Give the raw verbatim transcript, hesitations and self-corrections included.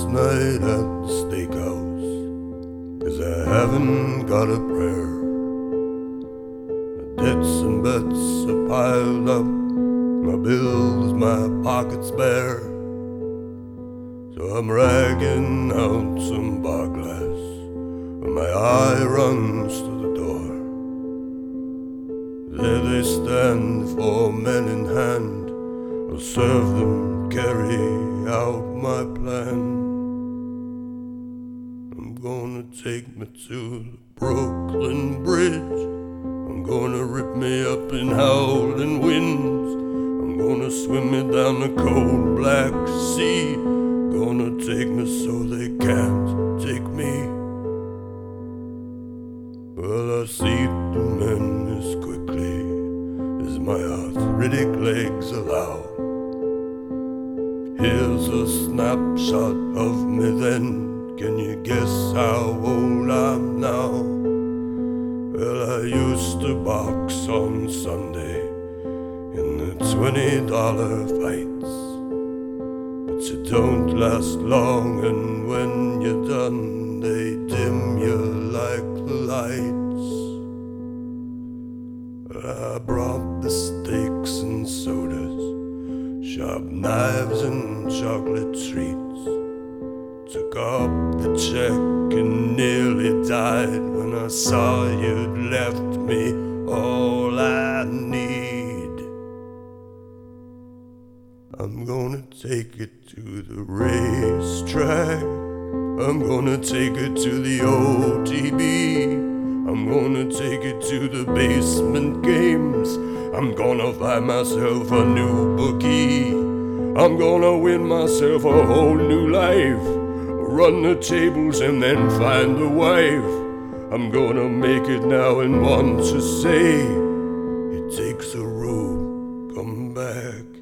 night at the steakhouse, 'cause I haven't got a prayer. My debts and bets are piled up, my bills, my pockets bare. So I'm ragging out some bar glass when my eye runs to the door. There they stand, four men in hand. I'll serve them, carry out my plan. I'm gonna take me to the Brooklyn Bridge. I'm gonna rip me up in howling winds. I'm gonna swim me down the cold black sea. Gonna take me so they can't take me. Well, I see the men as quickly as my arthritic legs allow. Here's a snapshot of me then. Can you guess how old I'm now? Well, I used to box on Sunday in the twenty dollar fights, but you don't last long, and when you're done, they dim you like the lights. I brought the steaks and sodas, sharp knives and chocolate treats. Took up the check and nearly died when I saw you'd left me all I need. I'm gonna take it to the racetrack. I'm gonna take it to the O T B. I'm gonna take it to the basement games. I'm gonna find myself a new bookie. I'm gonna win myself a whole new life. Run the tables and then find a wife. I'm gonna make it now and want to say, it takes a road, come back.